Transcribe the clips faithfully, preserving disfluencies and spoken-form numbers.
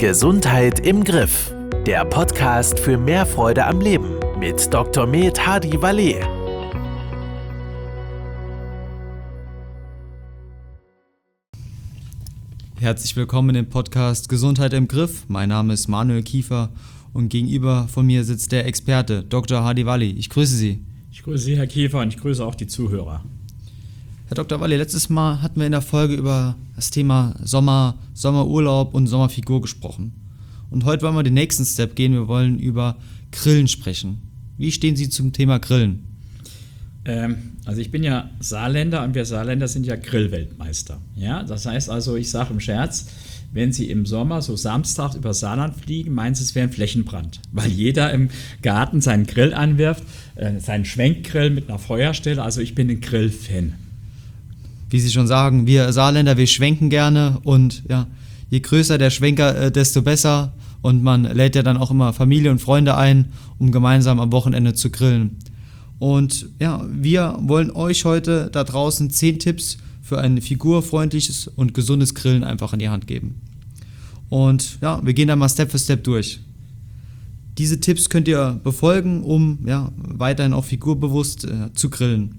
Gesundheit im Griff. Der Podcast für mehr Freude am Leben mit Doktor Med Hadi Valet. Herzlich willkommen in dem Podcast Gesundheit im Griff. Mein Name ist Manuel Kiefer und gegenüber von mir sitzt der Experte Doktor Hadi Valet. Ich grüße Sie. Ich grüße Sie, Herr Kiefer, und ich grüße auch die Zuhörer. Herr Doktor Valet, letztes Mal hatten wir in der Folge über das Thema Sommer, Sommerurlaub und Sommerfigur gesprochen. Und heute wollen wir den nächsten Step gehen. Wir wollen über Grillen sprechen. Wie stehen Sie zum Thema Grillen? Ähm, also ich bin ja Saarländer und wir Saarländer sind ja Grillweltmeister. Ja? Das heißt also, ich sage im Scherz, wenn Sie im Sommer so Samstag über Saarland fliegen, meinen Sie, es wäre ein Flächenbrand, weil jeder im Garten seinen Grill anwirft, äh, seinen Schwenkgrill mit einer Feuerstelle. Also ich bin ein Grillfan. Wie Sie schon sagen, wir Saarländer, wir schwenken gerne und ja, je größer der Schwenker, äh, desto besser. Und man lädt ja dann auch immer Familie und Freunde ein, um gemeinsam am Wochenende zu grillen. Und ja, wir wollen euch heute da draußen zehn Tipps für ein figurfreundliches und gesundes Grillen einfach in die Hand geben. Und ja, wir gehen da mal Step für Step durch. Diese Tipps könnt ihr befolgen, um ja, weiterhin auch figurbewusst äh, zu grillen.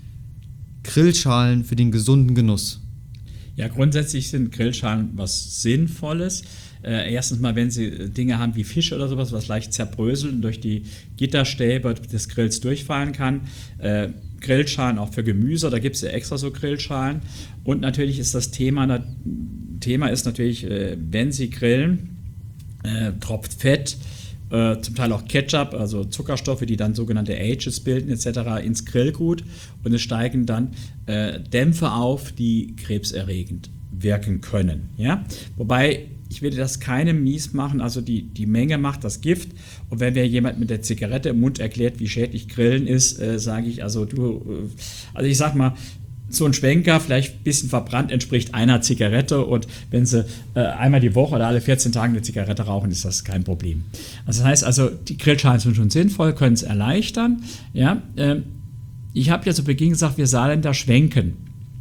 Grillschalen für den gesunden Genuss. Ja, grundsätzlich sind Grillschalen was Sinnvolles. Äh, erstens mal, wenn Sie Dinge haben wie Fische oder sowas, was leicht zerbröseln und durch die Gitterstäbe des Grills durchfallen kann. Äh, Grillschalen auch für Gemüse, da gibt es ja extra so Grillschalen. Und natürlich ist das Thema, na, Thema ist natürlich, äh, wenn Sie grillen, äh, tropft Fett, äh, zum Teil auch Ketchup, also Zuckerstoffe, die dann sogenannte Ages bilden et cetera ins Grillgut, und es steigen dann äh, Dämpfe auf, die krebserregend wirken können. Ja? Wobei, ich würde das keinem mies machen, also die, die Menge macht das Gift. Und wenn mir jemand mit der Zigarette im Mund erklärt, wie schädlich Grillen ist, äh, sage ich, also du, äh, also ich sag mal, so ein Schwenker, vielleicht ein bisschen verbrannt, entspricht einer Zigarette, und wenn Sie äh, einmal die Woche oder alle vierzehn Tage eine Zigarette rauchen, ist das kein Problem. Also das heißt also, die Grillschalen sind schon sinnvoll, können es erleichtern. Ja? Äh, ich habe ja zu Beginn gesagt, wir Saarländer schwenken.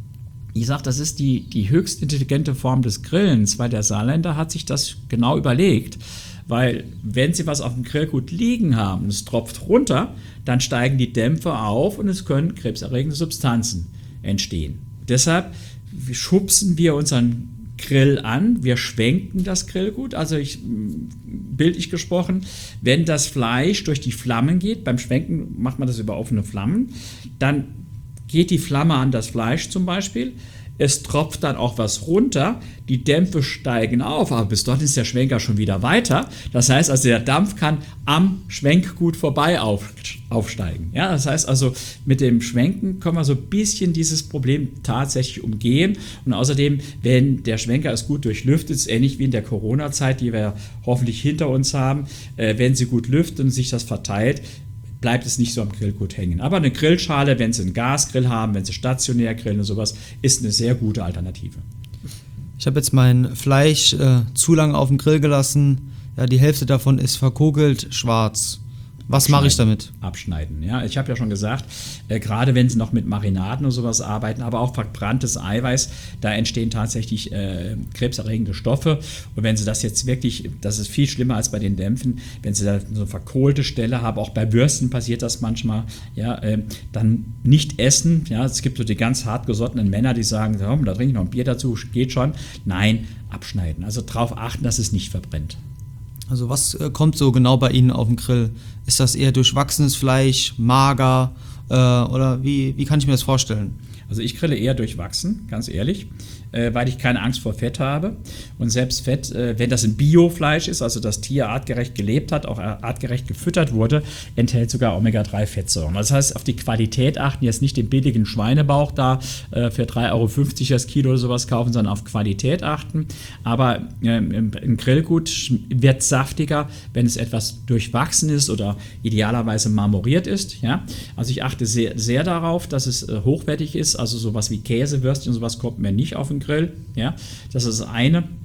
Ich sage, das ist die, die höchst intelligente Form des Grillens, weil der Saarländer hat sich das genau überlegt. Weil wenn Sie was auf dem Grillgut liegen haben und es tropft runter, dann steigen die Dämpfe auf und es können krebserregende Substanzen entstehen. Deshalb schubsen wir unseren Grill an, wir schwenken das Grillgut, also ich, bildlich gesprochen, wenn das Fleisch durch die Flammen geht, beim Schwenken macht man das über offene Flammen, dann geht die Flamme an das Fleisch zum Beispiel, es tropft dann auch was runter, die Dämpfe steigen auf, aber bis dorthin ist der Schwenker schon wieder weiter. Das heißt also, der Dampf kann am Schwenkgut vorbei auf, aufsteigen. Ja, das heißt also, mit dem Schwenken können wir so ein bisschen dieses Problem tatsächlich umgehen. Und außerdem, wenn der Schwenker ist gut durchlüftet, ist ähnlich wie in der Corona-Zeit, die wir hoffentlich hinter uns haben, äh, wenn sie gut lüften und sich das verteilt, bleibt es nicht so am Grillgut hängen. Aber eine Grillschale, wenn Sie einen Gasgrill haben, wenn Sie stationär grillen und sowas, ist eine sehr gute Alternative. Ich habe jetzt mein Fleisch äh, zu lange auf dem Grill gelassen. Ja, die Hälfte davon ist verkokelt, schwarz. Was mache ich damit? Abschneiden. Ja, ich habe ja schon gesagt, äh, gerade wenn Sie noch mit Marinaden und sowas arbeiten, aber auch verbranntes Eiweiß, da entstehen tatsächlich äh, krebserregende Stoffe. Und wenn Sie das jetzt wirklich, das ist viel schlimmer als bei den Dämpfen, wenn Sie da so eine verkohlte Stelle haben, auch bei Würsten passiert das manchmal, ja, äh, dann nicht essen. Ja, es gibt so die ganz hartgesottenen Männer, die sagen, oh, da trinke ich noch ein Bier dazu, geht schon. Nein, abschneiden. Also darauf achten, dass es nicht verbrennt. Also was äh, kommt so genau bei Ihnen auf den Grill? Ist das eher durchwachsenes Fleisch, mager äh, oder wie, wie kann ich mir das vorstellen? Also ich grille eher durchwachsen, ganz ehrlich, äh, weil ich keine Angst vor Fett habe. Und selbst Fett, äh, wenn das ein Biofleisch ist, also das Tier artgerecht gelebt hat, auch artgerecht gefüttert wurde, enthält sogar Omega drei Fettsäuren. Das heißt, auf die Qualität achten, jetzt nicht den billigen Schweinebauch da äh, für drei Euro fünfzig das Kilo oder sowas kaufen, sondern auf Qualität achten. Aber äh, ein Grillgut wird saftiger, wenn es etwas durchwachsen ist oder idealerweise marmoriert ist. Ja? Also ich achte sehr, sehr darauf, dass es äh, hochwertig ist. Also sowas wie Käsewürstchen und sowas kommt mir nicht auf den Grill. Ja? Das ist das eine.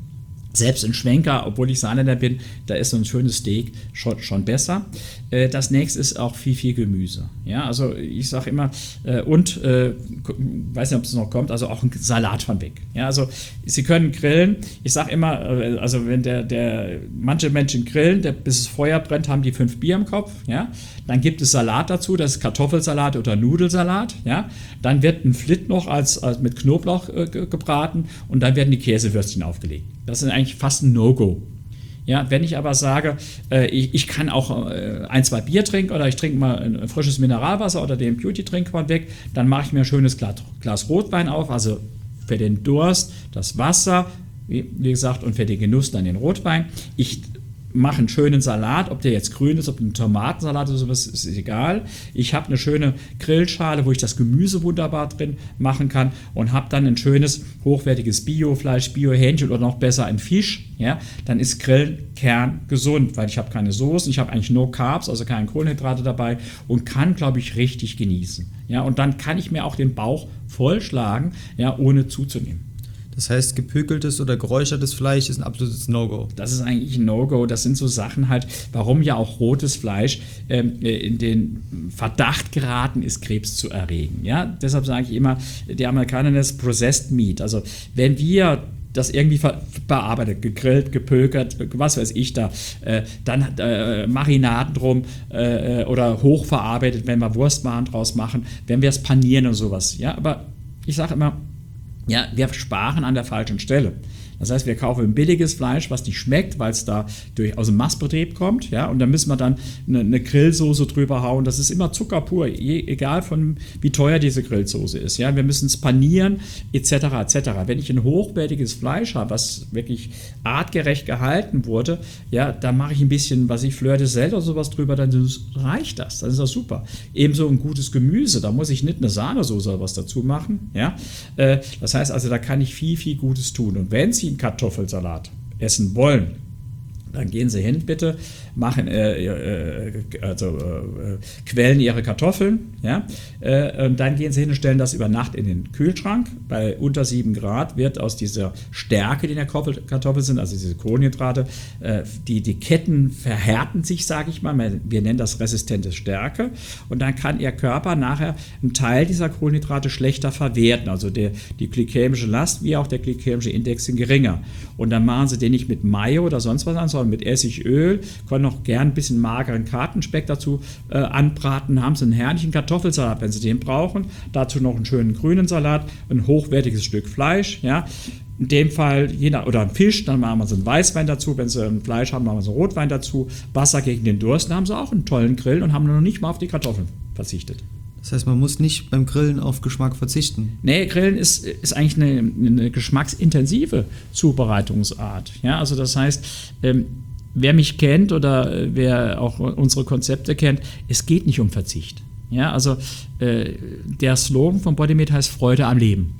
Selbst ein Schwenker, obwohl ich Saarländer bin, da ist so ein schönes Steak schon, schon besser. Äh, das nächste ist auch viel, viel Gemüse. Ja, also ich sage immer, äh, und, äh, weiß nicht, ob es noch kommt, also auch ein Salat von weg. Ja, also Sie können grillen. Ich sage immer, äh, also wenn der, der, manche Menschen grillen, der, bis das Feuer brennt, haben die fünf Bier im Kopf. Ja, dann gibt es Salat dazu, das ist Kartoffelsalat oder Nudelsalat. Ja, dann wird ein Flit noch als, als mit Knoblauch äh, gebraten und dann werden die Käsewürstchen aufgelegt. Das ist eigentlich fast ein No-Go. Ja, wenn ich aber sage, äh, ich, ich kann auch äh, ein, zwei Bier trinken oder ich trinke mal ein frisches Mineralwasser oder den Beauty-Trink von weg, dann mache ich mir ein schönes Glas, Glas Rotwein auf, also für den Durst das Wasser, wie, wie gesagt, und für den Genuss dann den Rotwein. Ich mache einen schönen Salat, ob der jetzt grün ist, ob ein Tomatensalat oder sowas, ist egal. Ich habe eine schöne Grillschale, wo ich das Gemüse wunderbar drin machen kann und habe dann ein schönes, hochwertiges Biofleisch, Biohähnchen oder noch besser ein Fisch. Ja, dann ist Grillen kerngesund, weil ich habe keine Soßen, ich habe eigentlich no Carbs, also keine Kohlenhydrate dabei und kann, glaube ich, richtig genießen. Ja, und dann kann ich mir auch den Bauch vollschlagen, ja, ohne zuzunehmen. Das heißt, gepökeltes oder geräuchertes Fleisch ist ein absolutes No-Go. Das ist eigentlich ein No-Go. Das sind so Sachen halt, warum ja auch rotes Fleisch ähm, in den Verdacht geraten ist, Krebs zu erregen. Ja? Deshalb sage ich immer, die Amerikaner nennen es Processed Meat. Also wenn wir das irgendwie ver- bearbeitet, gegrillt, gepökert, was weiß ich da, äh, dann äh, Marinaden drum äh, oder hochverarbeitet, wenn wir Wurstwaren draus machen, wenn wir es panieren und sowas. Ja? Aber ich sage immer, ja, wir sparen an der falschen Stelle. Das heißt, wir kaufen ein billiges Fleisch, was nicht schmeckt, weil es da durch, aus dem Mastbetrieb kommt. Ja, und dann müssen wir dann eine, eine Grillsoße drüber hauen. Das ist immer Zucker pur, je, egal von wie teuer diese Grillsoße ist. Ja, wir müssen es panieren, et cetera et cetera. Wenn ich ein hochwertiges Fleisch habe, was wirklich artgerecht gehalten wurde, ja, da mache ich ein bisschen, was ich Fleur de Sel oder sowas drüber, dann reicht das. Dann ist das super. Ebenso ein gutes Gemüse, da muss ich nicht eine Sahnesoße oder was dazu machen. Ja, äh, das heißt also, da kann ich viel, viel Gutes tun. Und wenn Sie Kartoffelsalat essen wollen, dann gehen Sie hin, bitte, machen, äh, äh, also äh, quellen Ihre Kartoffeln, ja, äh, und dann gehen Sie hin und stellen das über Nacht in den Kühlschrank. Bei unter sieben Grad wird aus dieser Stärke, die in der Kartoffel sind, also diese Kohlenhydrate, äh, die, die Ketten verhärten sich, sage ich mal, wir nennen das resistente Stärke, und dann kann Ihr Körper nachher einen Teil dieser Kohlenhydrate schlechter verwerten, also der, die glykämische Last wie auch der glykämische Index sind geringer. Und dann machen Sie den nicht mit Mayo oder sonst was an, sondern mit Essigöl, können noch gern ein bisschen mageren Kartenspeck dazu äh, anbraten, haben Sie einen herrlichen Kartoffelsalat, wenn Sie den brauchen, dazu noch einen schönen grünen Salat, ein hochwertiges Stück Fleisch, ja, in dem Fall, je nach, oder ein Fisch, dann machen wir so einen Weißwein dazu, wenn Sie ein Fleisch haben, machen wir so einen Rotwein dazu, Wasser gegen den Durst, dann haben Sie auch einen tollen Grill und haben noch nicht mal auf die Kartoffeln verzichtet. Das heißt, man muss nicht beim Grillen auf Geschmack verzichten. Nee, Grillen ist, ist eigentlich eine, eine geschmacksintensive Zubereitungsart. Ja, also das heißt, ähm, wer mich kennt oder wer auch unsere Konzepte kennt, es geht nicht um Verzicht. Ja, also äh, der Slogan von Bodymate heißt Freude am Leben.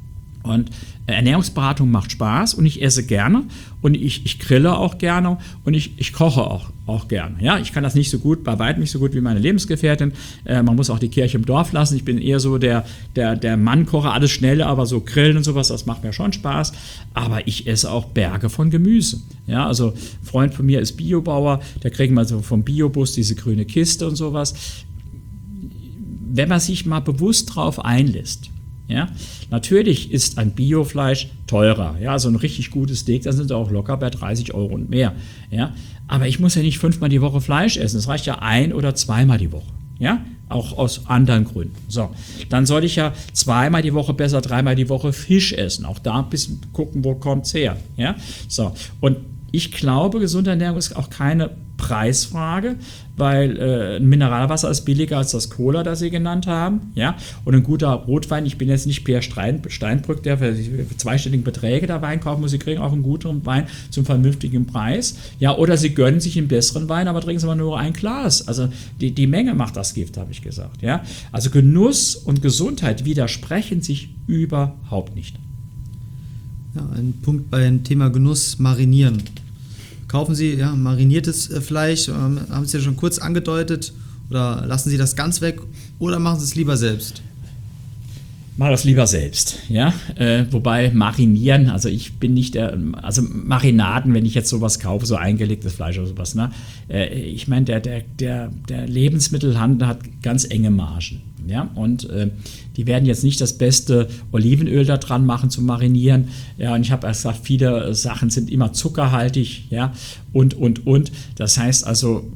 Und Ernährungsberatung macht Spaß und ich esse gerne und ich, ich grille auch gerne und ich, ich koche auch, auch gerne. Ja, ich kann das nicht so gut, bei weitem nicht so gut wie meine Lebensgefährtin. Äh, man muss auch die Kirche im Dorf lassen. Ich bin eher so der, der, der Mannkocher, alles schnell, aber so grillen und sowas, das macht mir schon Spaß. Aber ich esse auch Berge von Gemüse. Ja, also ein Freund von mir ist Biobauer, der kriegt mal so vom Biobus diese grüne Kiste und sowas. Wenn man sich mal bewusst drauf einlässt, ja, natürlich ist ein Biofleisch teurer. Ja, so ein richtig gutes Steak, da sind sie auch locker bei dreißig Euro und mehr. Ja, aber ich muss ja nicht fünfmal die Woche Fleisch essen. Es reicht ja ein- oder zweimal die Woche. Ja, auch aus anderen Gründen. So, dann sollte ich ja zweimal die Woche, besser dreimal die Woche Fisch essen. Auch da ein bisschen gucken, wo kommt es her. Ja, so. Und ich glaube, gesunde Ernährung ist auch keine Preisfrage, weil äh, ein Mineralwasser ist billiger als das Cola, das Sie genannt haben, ja, und ein guter Rotwein, ich bin jetzt nicht Peer Stein, Steinbrück, der für, für zweistellige Beträge da Wein kaufen muss, Sie kriegen auch einen guten Wein zum vernünftigen Preis, ja, oder Sie gönnen sich einen besseren Wein, aber trinken Sie mal nur ein Glas, also die, die Menge macht das Gift, habe ich gesagt, ja, also Genuss und Gesundheit widersprechen sich überhaupt nicht. Ja, ein Punkt beim Thema Genuss, marinieren. Kaufen Sie ja, mariniertes Fleisch, ähm, haben Sie ja schon kurz angedeutet, oder lassen Sie das ganz weg oder machen Sie es lieber selbst? mache das lieber selbst, ja, äh, wobei marinieren, also ich bin nicht der, also Marinaden, wenn ich jetzt sowas kaufe, so eingelegtes Fleisch oder sowas, ne, äh, ich meine, der, der, der, der Lebensmittelhandel hat ganz enge Margen, ja, und äh, die werden jetzt nicht das beste Olivenöl da dran machen zum Marinieren, ja, und ich habe erst gesagt, viele Sachen sind immer zuckerhaltig, ja, und, und, und, das heißt also,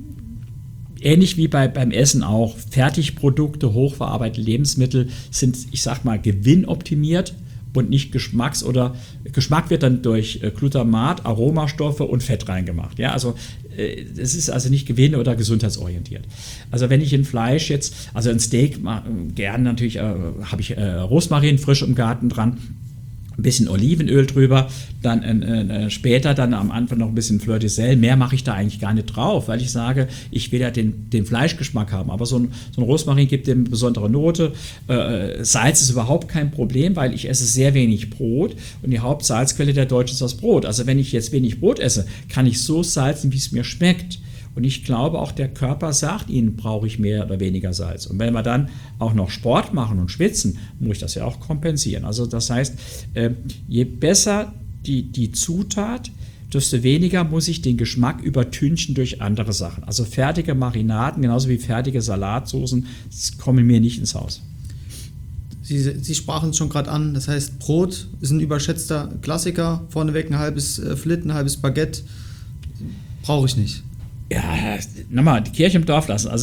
ähnlich wie bei, beim Essen auch, Fertigprodukte, hochverarbeitete Lebensmittel sind, ich sag mal, gewinnoptimiert und nicht Geschmacks- oder Geschmack wird dann durch Glutamat, Aromastoffe und Fett reingemacht. Ja, also es ist also nicht gewinn- oder gesundheitsorientiert. Also wenn ich ein Fleisch jetzt, also ein Steak, gern natürlich äh, habe ich äh, Rosmarin frisch im Garten dran, ein bisschen Olivenöl drüber, dann äh, äh, später dann am Anfang noch ein bisschen Fleur de Sel. Mehr mache ich da eigentlich gar nicht drauf, weil ich sage, ich will ja den, den Fleischgeschmack haben. Aber so ein, so ein Rosmarin gibt dem eine besondere Note. Äh, Salz ist überhaupt kein Problem, weil ich esse sehr wenig Brot und die Hauptsalzquelle der Deutschen ist das Brot. Also wenn ich jetzt wenig Brot esse, kann ich so salzen, wie es mir schmeckt. Und ich glaube, auch der Körper sagt ihnen, brauche ich mehr oder weniger Salz. Und wenn wir dann auch noch Sport machen und schwitzen, muss ich das ja auch kompensieren. Also das heißt, je besser die, die Zutat, desto weniger muss ich den Geschmack übertünchen durch andere Sachen. Also fertige Marinaden, genauso wie fertige Salatsoßen, kommen mir nicht ins Haus. Sie, Sie sprachen es schon gerade an, das heißt, Brot ist ein überschätzter Klassiker. Vorneweg ein halbes Flit, ein halbes Baguette. Brauche ich nicht. Ja, nochmal, die Kirche im Dorf lassen. Also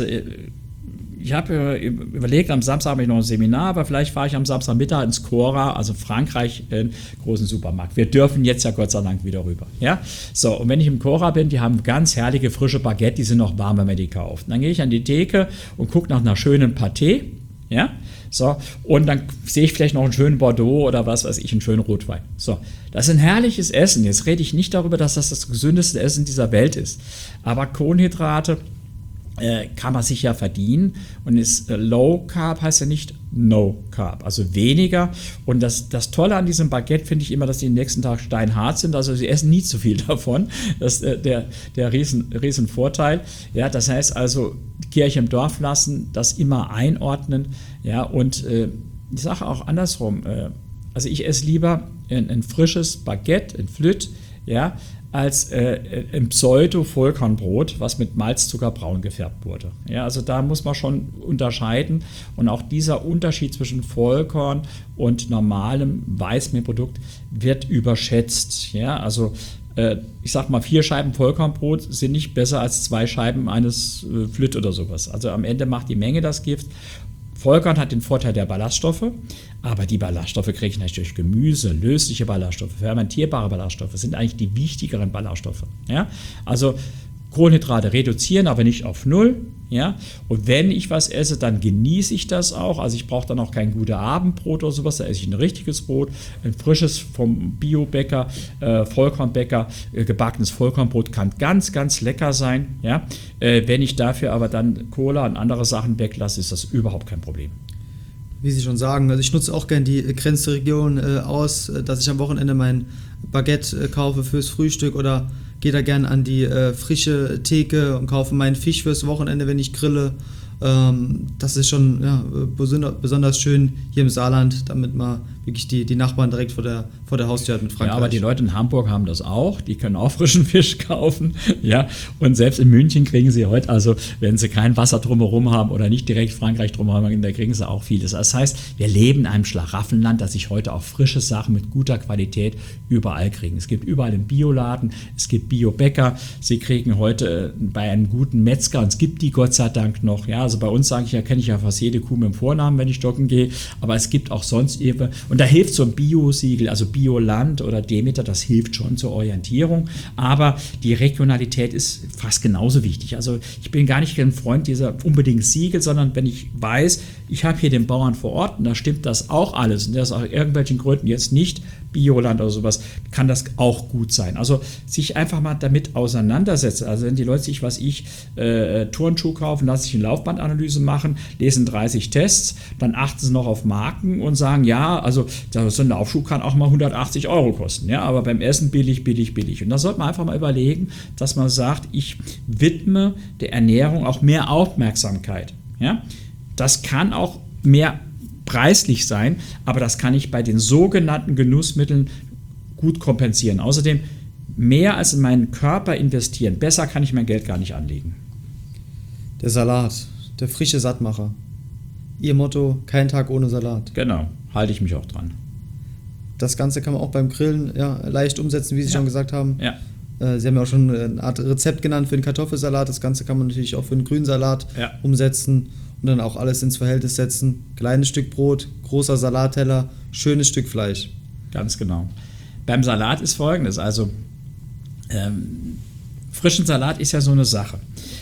ich habe überlegt, am Samstag habe ich noch ein Seminar, aber vielleicht fahre ich am Samstagmittag ins Cora, also Frankreich, einen großen Supermarkt. Wir dürfen jetzt ja Gott sei Dank wieder rüber. Ja? So, und wenn ich im Cora bin, die haben ganz herrliche frische Baguette, die sind noch warm, wenn man die kauft. Und dann gehe ich an die Theke und gucke nach einer schönen Pâté. Ja? So, und dann sehe ich vielleicht noch einen schönen Bordeaux oder was weiß ich, einen schönen Rotwein. So, das ist ein herrliches Essen. Jetzt rede ich nicht darüber, dass das das gesündeste Essen dieser Welt ist. Aber Kohlenhydrate äh, kann man sich ja verdienen. Und ist, äh, Low Carb heißt ja nicht No Carb, also weniger. Und das, das Tolle an diesem Baguette finde ich immer, dass die am nächsten Tag steinhart sind. Also sie essen nie zu viel davon. Das ist äh, der, der riesen, riesen Vorteil. Ja, das heißt also, Kirche im Dorf lassen, das immer einordnen. Ja, und äh, ich sage auch andersrum, äh, also ich esse lieber ein, ein frisches Baguette, ein Flütt, ja, als äh, ein Pseudo-Vollkornbrot, was mit Malzzucker braun gefärbt wurde. Ja, also da muss man schon unterscheiden. Und auch dieser Unterschied zwischen Vollkorn und normalem Weißmehlprodukt wird überschätzt. Ja, also äh, ich sag mal, vier Scheiben Vollkornbrot sind nicht besser als zwei Scheiben eines äh, Flütt oder sowas. Also am Ende macht die Menge das Gift. Vollkorn hat den Vorteil der Ballaststoffe, aber die Ballaststoffe kriege ich natürlich durch Gemüse, lösliche Ballaststoffe, fermentierbare Ballaststoffe sind eigentlich die wichtigeren Ballaststoffe. Ja? Also Kohlenhydrate reduzieren, aber nicht auf null. Ja? Und wenn ich was esse, dann genieße ich das auch. Also ich brauche dann auch kein gutes Abendbrot oder sowas, da esse ich ein richtiges Brot, ein frisches vom Biobäcker, äh, Vollkornbäcker, äh, gebackenes Vollkornbrot kann ganz, ganz lecker sein. Ja? Äh, wenn ich dafür aber dann Cola und andere Sachen weglasse, ist das überhaupt kein Problem. Wie Sie schon sagen, also ich nutze auch gerne die Grenzregion äh, aus, dass ich am Wochenende mein Baguette äh, kaufe fürs Frühstück oder gehe da gerne an die äh, frische Theke und kaufe meinen Fisch fürs Wochenende, wenn ich grille. Ähm, das ist schon ja, besonder, besonders schön hier im Saarland, damit man wirklich die, die Nachbarn direkt vor der, vor der Haustür hat mit Frankreich. Ja, aber die Leute in Hamburg haben das auch. Die können auch frischen Fisch kaufen. Ja, und selbst in München kriegen sie heute, also wenn sie kein Wasser drumherum haben oder nicht direkt Frankreich drumherum haben, da kriegen sie auch vieles. Das heißt, wir leben in einem Schlaraffenland, dass sich heute auch frische Sachen mit guter Qualität überall kriegen. Es gibt überall einen Bioladen, es gibt Biobäcker. Sie kriegen heute bei einem guten Metzger, und es gibt die Gott sei Dank noch. Ja, also bei uns sage ich ja, kenne ich ja fast jede Kuh mit dem Vornamen, wenn ich joggen gehe. Aber es gibt auch sonst eben, und da hilft so ein Bio-Siegel, also Bioland oder Demeter, das hilft schon zur Orientierung. Aber die Regionalität ist fast genauso wichtig. Also ich bin gar nicht ein Freund dieser unbedingt Siegel, sondern wenn ich weiß, ich habe hier den Bauern vor Ort und da stimmt das auch alles und der ist aus irgendwelchen Gründen jetzt nicht Bioland oder sowas, kann das auch gut sein. Also sich einfach mal damit auseinandersetzen. Also wenn die Leute sich, was ich, äh, Turnschuh kaufen, lassen sich eine Laufbandanalyse machen, lesen dreißig Tests, dann achten sie noch auf Marken und sagen, ja, also so ein Laufschuh kann auch mal hundertachtzig Euro kosten, ja, aber beim Essen billig, billig, billig. Und da sollte man einfach mal überlegen, dass man sagt, ich widme der Ernährung auch mehr Aufmerksamkeit. Ja? Das kann auch mehr preislich sein, aber das kann ich bei den sogenannten Genussmitteln gut kompensieren. Außerdem mehr als in meinen Körper investieren. Besser kann ich mein Geld gar nicht anlegen. Der Salat, der frische Sattmacher. Ihr Motto, kein Tag ohne Salat. Genau, halte ich mich auch dran. Das Ganze kann man auch beim Grillen ja, leicht umsetzen, wie Sie ja. schon gesagt haben. Ja. Äh, Sie haben ja auch schon eine Art Rezept genannt für den Kartoffelsalat. Das Ganze kann man natürlich auch für den Grünsalat ja. umsetzen und dann auch alles ins Verhältnis setzen. Kleines Stück Brot, großer Salatteller, schönes Stück Fleisch. Ganz genau. Beim Salat ist Folgendes, also ähm, frischen Salat ist ja so eine Sache.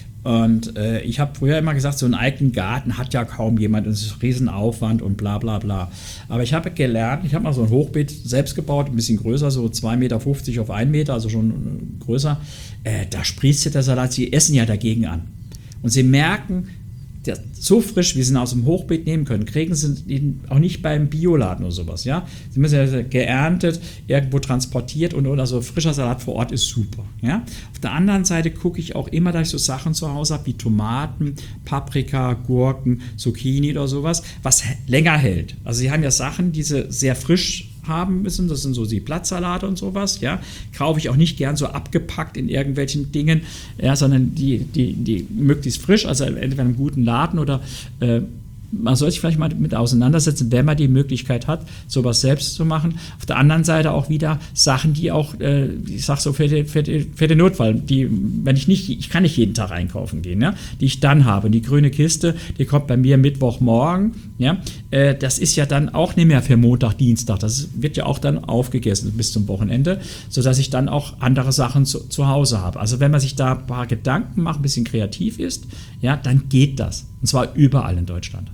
Und äh, ich habe früher immer gesagt, so einen eigenen Garten hat ja kaum jemand und es ist Riesenaufwand und bla bla bla. Aber ich habe gelernt, ich habe mal so ein Hochbeet selbst gebaut, ein bisschen größer, so zwei Meter fünfzig auf einen Meter, also schon äh, größer. Äh, da sprießt ja der Salat, sie essen ja dagegen an. Und sie merken, der, so frisch, wie sie ihn aus dem Hochbeet nehmen können, kriegen sie ihn auch nicht beim Bioladen oder sowas. Ja? Sie müssen ja geerntet, irgendwo transportiert und oder so frischer Salat vor Ort ist super. Ja? Auf der anderen Seite gucke ich auch immer, dass ich so Sachen zu Hause habe wie Tomaten, Paprika, Gurken, Zucchini oder sowas, was länger hält. Also sie haben ja Sachen, die sie sehr frisch haben müssen, das sind so die Blattsalate und sowas, ja, kaufe ich auch nicht gern so abgepackt in irgendwelchen Dingen, ja, sondern die, die, die möglichst frisch, also entweder in einem guten Laden oder äh, man soll sich vielleicht mal mit auseinandersetzen, wenn man die Möglichkeit hat, sowas selbst zu machen. Auf der anderen Seite auch wieder Sachen, die auch, äh, ich sag so, für, die, für, die, für den Notfall, die, wenn ich nicht, ich kann nicht jeden Tag einkaufen gehen, ja, die ich dann habe. Und die grüne Kiste, die kommt bei mir Mittwochmorgen, ja, äh, das ist ja dann auch nicht mehr für Montag, Dienstag, das wird ja auch dann aufgegessen bis zum Wochenende, sodass ich dann auch andere Sachen zu, zu Hause habe. Also wenn man sich da ein paar Gedanken macht, ein bisschen kreativ ist, ja, dann geht das. Und zwar überall in Deutschland.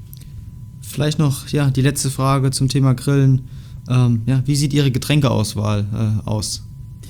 Vielleicht noch ja, die letzte Frage zum Thema Grillen. Ähm, ja, wie sieht Ihre Getränkeauswahl äh, aus?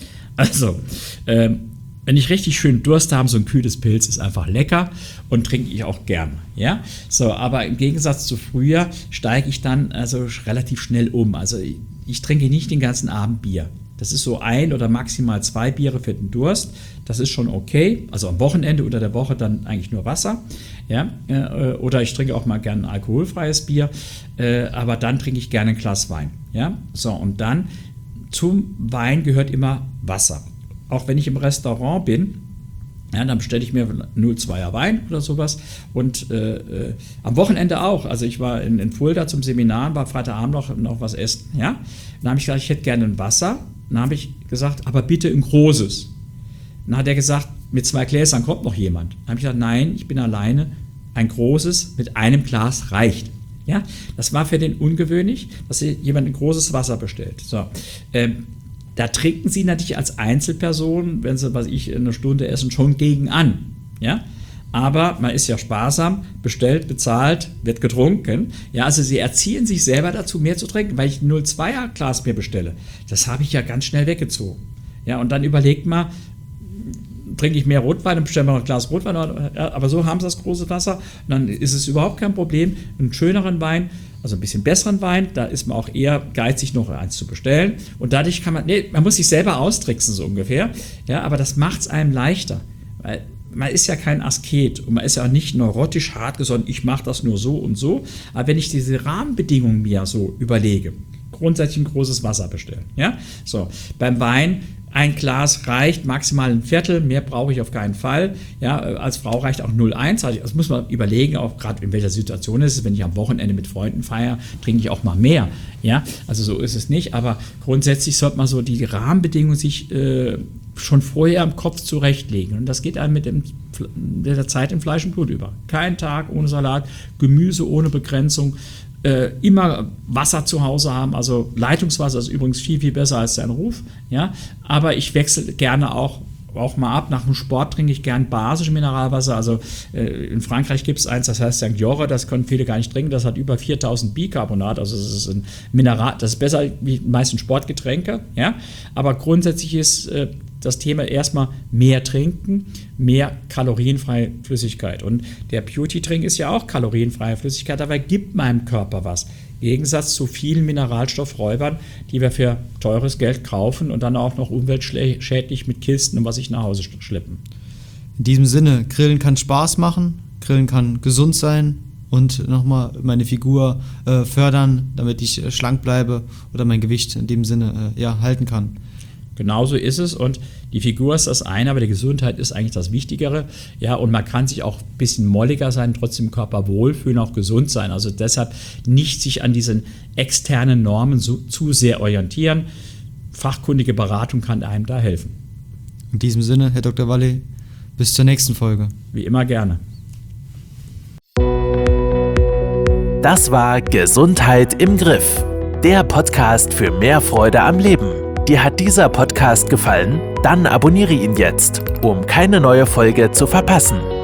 Also, ähm, wenn ich richtig schön Durst habe, so ein kühles Pilz ist einfach lecker und trinke ich auch gerne. Ja? So, aber im Gegensatz zu früher steige ich dann also relativ schnell um. Also ich, ich trinke nicht den ganzen Abend Bier. Das ist so ein oder maximal zwei Biere für den Durst. Das ist schon okay. Also am Wochenende oder der Woche dann eigentlich nur Wasser. Ja? Oder ich trinke auch mal gerne ein alkoholfreies Bier. Aber dann trinke ich gerne ein Glas Wein. Ja? So, und dann zum Wein gehört immer Wasser. Auch wenn ich im Restaurant bin, ja, dann bestelle ich mir null Komma zweier Wein oder sowas. Und äh, äh, am Wochenende auch. Also ich war in, in Fulda zum Seminar, war Freitagabend noch, noch was essen. Ja? Dann habe ich gesagt, ich hätte gerne ein Wasser. Dann habe ich gesagt, aber bitte ein großes. Dann hat er gesagt, mit zwei Gläsern kommt noch jemand. Dann habe ich gesagt, nein, ich bin alleine. Ein großes mit einem Glas reicht. Ja? Das war für den ungewöhnlich, dass jemand ein großes Wasser bestellt. So. Ähm, Da trinken sie natürlich als Einzelperson, wenn sie, was ich, eine Stunde essen, schon gegen an. Ja? Aber man ist ja sparsam, bestellt, bezahlt, wird getrunken. Ja, also sie erziehen sich selber dazu, mehr zu trinken, weil ich ein null Komma zweier Glas mir bestelle. Das habe ich ja ganz schnell weggezogen. Ja, und dann überlegt man, trinke ich mehr Rotwein und bestelle mir noch ein Glas Rotwein. Ja, aber so haben sie das große Wasser. Und dann ist es überhaupt kein Problem, einen schöneren Wein, also ein bisschen besseren Wein, da ist man auch eher geizig, noch eins zu bestellen. Und dadurch kann man, nee, man muss sich selber austricksen, so ungefähr. Ja, aber das macht es einem leichter. Weil man ist ja kein Asket und man ist ja nicht neurotisch hartgesonnen, ich mache das nur so und so. Aber wenn ich diese Rahmenbedingungen mir so überlege, grundsätzlich ein großes Wasser bestellen. Ja? So, beim Wein ein Glas reicht, maximal ein Viertel, mehr brauche ich auf keinen Fall. Ja, als Frau reicht auch null Komma eins. Also das muss man überlegen, auch gerade in welcher Situation ist es. Wenn ich am Wochenende mit Freunden feiere, trinke ich auch mal mehr. Ja, also so ist es nicht. Aber grundsätzlich sollte man so die Rahmenbedingungen sich äh, schon vorher im Kopf zurechtlegen. Und das geht einem mit, dem, mit der Zeit im Fleisch und Blut über. Kein Tag ohne Salat, Gemüse ohne Begrenzung. Äh, immer Wasser zu Hause haben, also Leitungswasser ist übrigens viel, viel besser als sein Ruf, ja, aber ich wechsle gerne auch, auch mal ab, nach dem Sport trinke ich gern basisches Mineralwasser, also äh, in Frankreich gibt es eins, das heißt Sankt Jorre, das können viele gar nicht trinken, das hat über viertausend Bicarbonat, also das ist ein Mineral, das ist besser wie die meisten Sportgetränke, ja, aber grundsätzlich ist äh, das Thema erstmal mehr trinken, mehr kalorienfreie Flüssigkeit. Und der Beauty-Trink ist ja auch kalorienfreie Flüssigkeit, aber gibt meinem Körper was. Im Gegensatz zu vielen Mineralstoffräubern, die wir für teures Geld kaufen und dann auch noch umweltschädlich mit Kisten und was ich nach Hause schleppen. In diesem Sinne, Grillen kann Spaß machen, Grillen kann gesund sein und nochmal meine Figur äh, fördern, damit ich äh, schlank bleibe oder mein Gewicht in dem Sinne äh, ja, halten kann. Genauso ist es und die Figur ist das eine, aber die Gesundheit ist eigentlich das Wichtigere. Ja, und man kann sich auch ein bisschen molliger sein, trotzdem im Körper wohlfühlen, auch gesund sein. Also deshalb nicht sich an diesen externen Normen so, zu sehr orientieren. Fachkundige Beratung kann einem da helfen. In diesem Sinne, Herr Doktor Walle, bis zur nächsten Folge. Wie immer gerne. Das war Gesundheit im Griff, der Podcast für mehr Freude am Leben. Dir hat dieser Podcast gefallen? Dann abonniere ihn jetzt, um keine neue Folge zu verpassen.